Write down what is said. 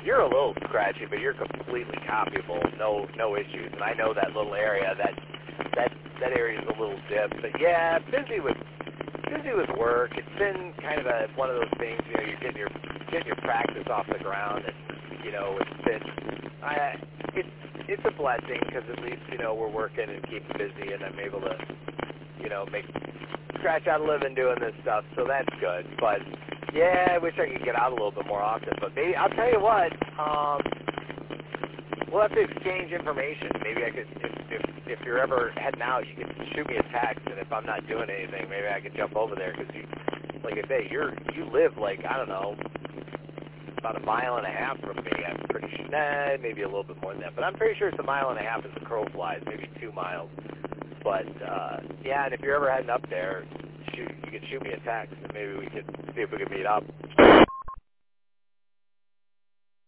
you're a little scratchy, but you're completely copyable. No issues. And I know that little area. That area is a little dip. But yeah, busy with work. It's been kind of one of those things. You know, you're getting your practice off the ground, and you know, it's a blessing because at least you know we're working and keeping busy, and I'm able to you know scratch out a living doing this stuff. So that's good. But yeah, I wish I could get out a little bit more often. But maybe I'll tell you what. We'll have to exchange information. Maybe I could, if you're ever heading out, you can shoot me a text, and if I'm not doing anything, maybe I can jump over there because like I say, you live like I don't know, about 1.5 miles from me. I'm pretty sure, maybe a little bit more than that, but I'm pretty sure it's 1.5 miles as the crow flies, maybe 2 miles. But yeah, and if you're ever heading up there, you could shoot me a text, and maybe we could see if we could meet up.